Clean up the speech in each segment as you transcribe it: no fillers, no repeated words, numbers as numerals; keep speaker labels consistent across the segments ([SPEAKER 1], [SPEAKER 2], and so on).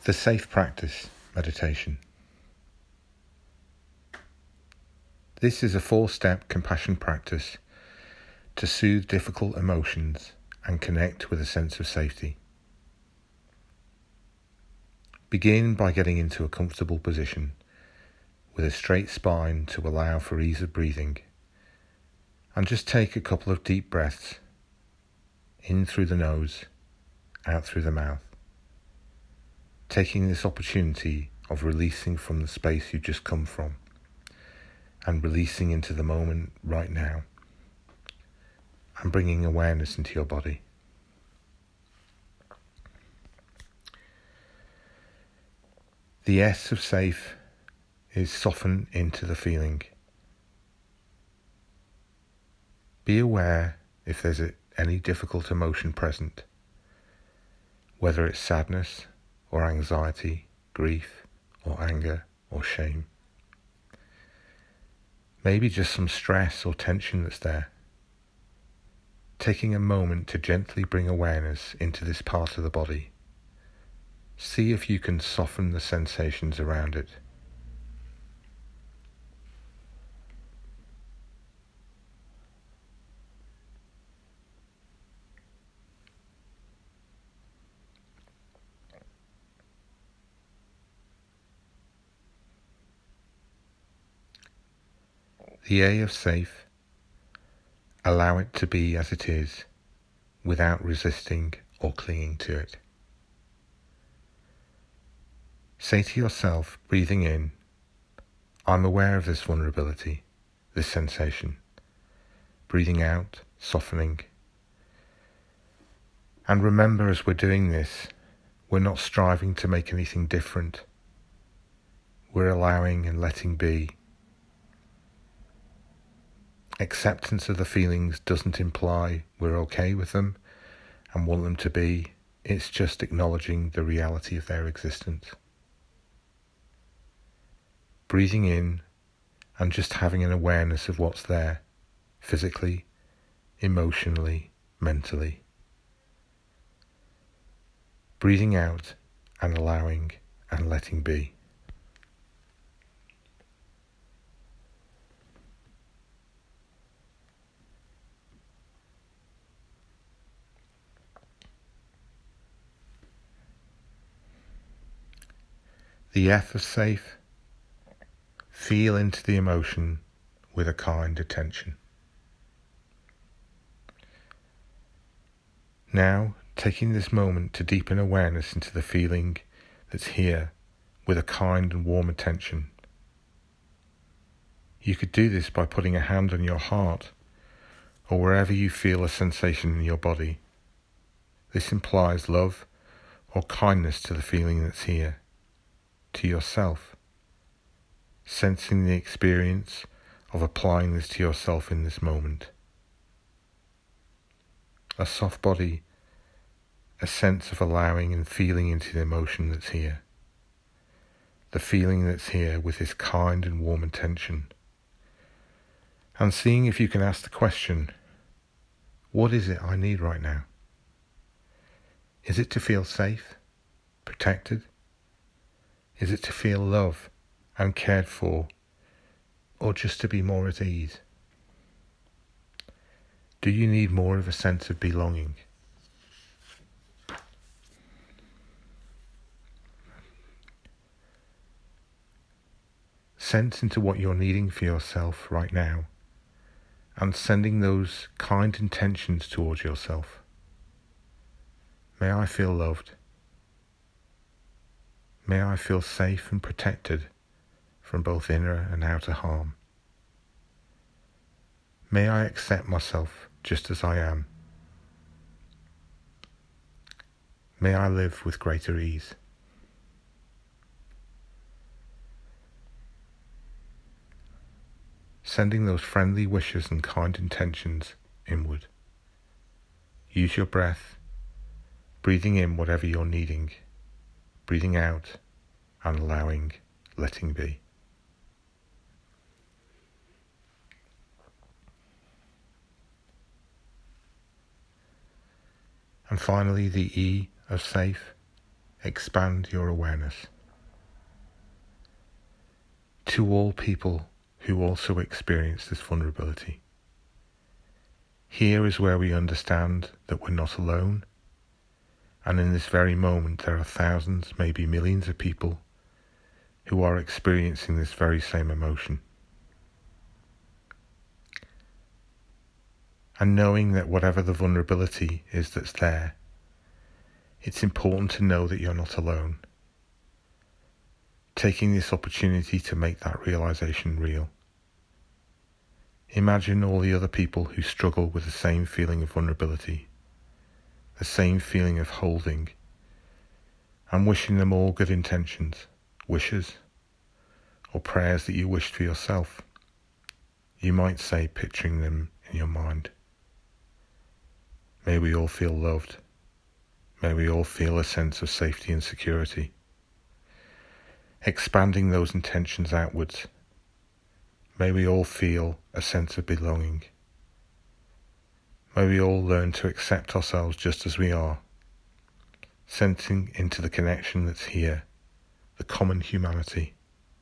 [SPEAKER 1] The Safe Practice Meditation. This is a 4-step compassion practice to soothe difficult emotions and connect with a sense of safety. Begin by getting into a comfortable position with a straight spine to allow for ease of breathing, and just take a couple of deep breaths in through the nose, out through the mouth, taking this opportunity of releasing from the space you've just come from and releasing into the moment right now and bringing awareness into your body. The S of safe is soften into the feeling. Be aware if there's any difficult emotion present, whether it's sadness or anxiety, grief or anger or shame. Maybe just some stress or tension that's there. Taking a moment to gently bring awareness into this part of the body. See if you can soften the sensations around it. The A of safe, allow it to be as it is, without resisting or clinging to it. Say to yourself, breathing in, I'm aware of this vulnerability, this sensation. Breathing out, softening. And remember, as we're doing this, we're not striving to make anything different. We're allowing and letting be. Acceptance of the feelings doesn't imply we're okay with them and want them to be. It's just acknowledging the reality of their existence. Breathing in and just having an awareness of what's there, physically, emotionally, mentally. Breathing out and allowing and letting be. The F of safe, feel into the emotion with a kind attention. Now, taking this moment to deepen awareness into the feeling that's here with a kind and warm attention. You could do this by putting a hand on your heart or wherever you feel a sensation in your body. This implies love or kindness to the feeling that's here, to yourself, sensing the experience of applying this to yourself in this moment. A soft body, a sense of allowing and feeling into the emotion that's here. The feeling that's here with this kind and warm attention. And seeing if you can ask the question, what is it I need right now? Is it to feel safe, protected? Is it to feel love and cared for, or just to be more at ease? Do you need more of a sense of belonging? Sense into what you're needing for yourself right now, and sending those kind intentions towards yourself. May I feel loved. May I feel safe and protected from both inner and outer harm. May I accept myself just as I am. May I live with greater ease. Sending those friendly wishes and kind intentions inward. Use your breath, breathing in whatever you're needing, breathing out and allowing, letting be. And finally, the E of safe, expand your awareness. To all people who also experience this vulnerability, here is where we understand that we're not alone, and in this very moment there are thousands, maybe millions of people who are experiencing this very same emotion. And knowing that whatever the vulnerability is that's there, it's important to know that you're not alone. Taking this opportunity to make that realization real. Imagine all the other people who struggle with the same feeling of vulnerability, the same feeling of holding, and wishing them all good intentions, wishes, or prayers that you wished for yourself. You might say, picturing them in your mind. May we all feel loved. May we all feel a sense of safety and security. Expanding those intentions outwards. May we all feel a sense of belonging. May we all learn to accept ourselves just as we are, sensing into the connection that's here, the common humanity.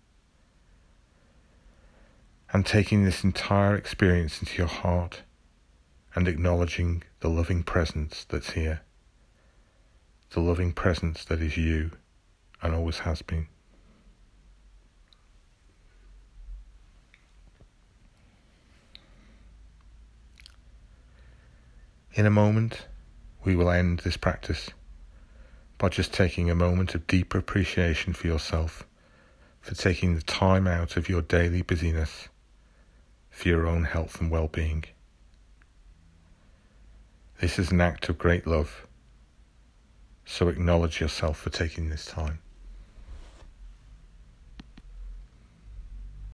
[SPEAKER 1] And taking this entire experience into your heart and acknowledging the loving presence that's here, the loving presence that is you and always has been. In a moment, we will end this practice by just taking a moment of deeper appreciation for yourself, for taking the time out of your daily busyness for your own health and well-being. This is an act of great love, so acknowledge yourself for taking this time.